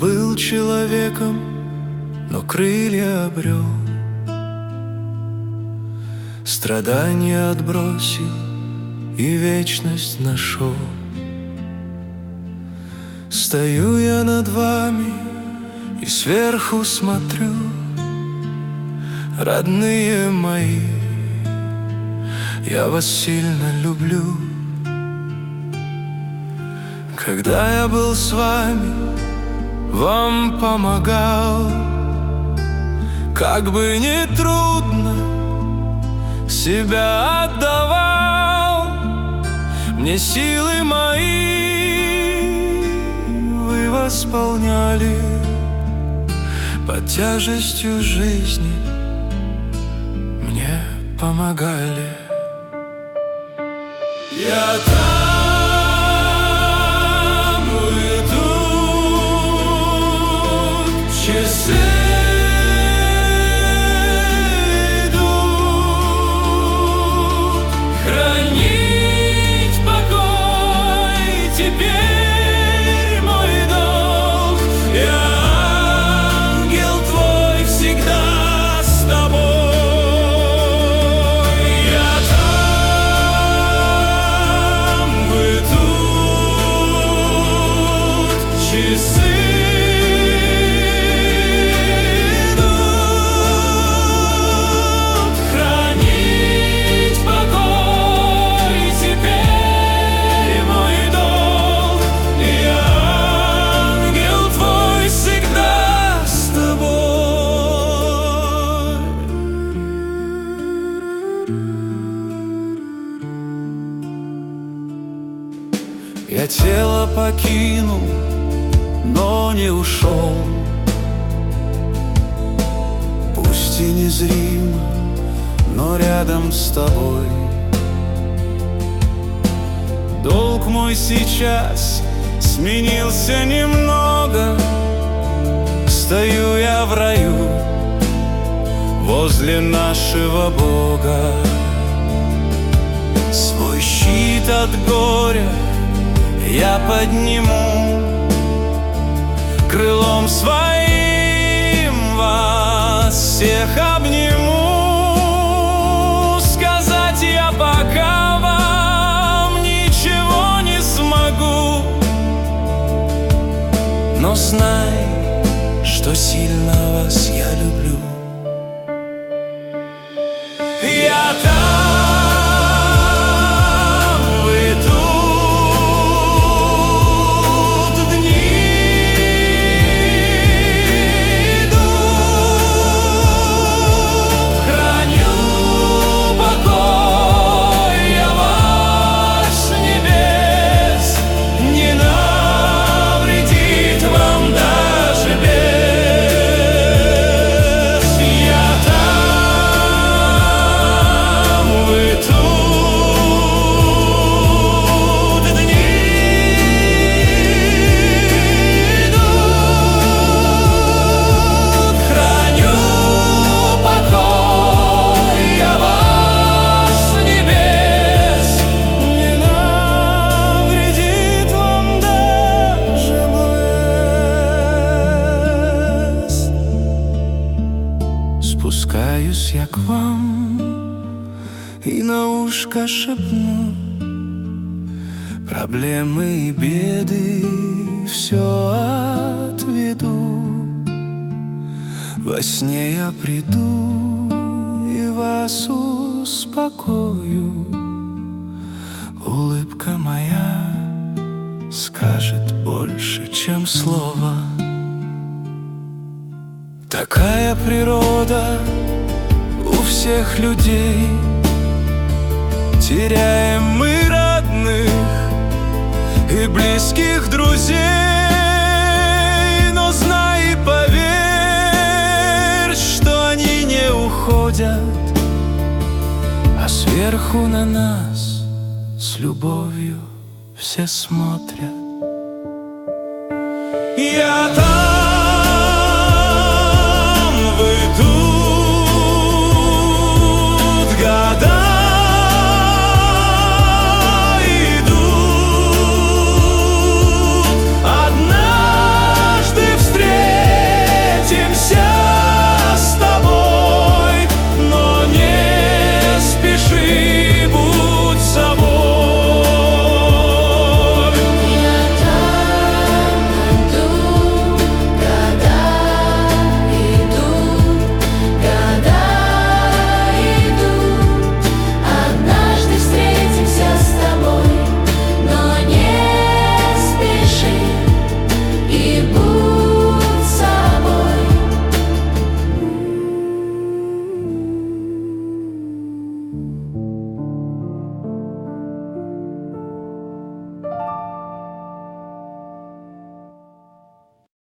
был человеком, но крылья обрел. Страдания отбросил и вечность нашел. Стою я над вами и сверху смотрю, родные мои, я вас сильно люблю. Когда я был с вами, вам помогал, как бы ни трудно, себя отдавал. Мне силы мои вы восполняли, под тяжестью жизни мне помогали. Я там, вы тут, часы идут, хранить покой теперь мой долг. Я ангел твой всегда с тобой. Я там, вы тут, часы идут, хранить покой теперь мой долг. Я ангел твой всегда с тобой. Я тело покинул, но не ушел, пусть и незримо, но рядом с тобой. Долг мой сейчас сменился немного, стою я в раю возле нашего Бога. Свой щит от горя я подниму, крылом своим вас всех обниму. Сказать я пока вам ничего не смогу, но знай, что сильно вас я люблю. Я там, вы тут, дни идут, храню покой я ваш небес, не навредит вам даже бес. Я там, вы тут, дни идут, храню покой я ваш небес, не навредит вам даже блеск. Спускаюсь я к вам и на ушко шепну: проблемы и беды все отведу. Во сне я приду и вас успокою. Улыбка моя скажет больше, чем слово. Такая природа у всех людей. Теряем мы родных и близких друзей, но знай и поверь, что они не уходят, а сверху на нас с любовью все смотрят. Я